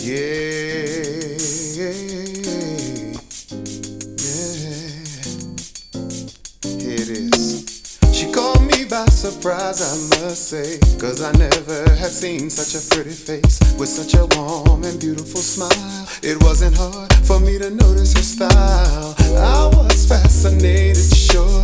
Yeah, yeah, here it is. She caught me by surprise, I must say, 'cause I never had seen such a pretty face with such a warm and beautiful smile. It wasn't hard for me to notice her style. I was fascinated, sure.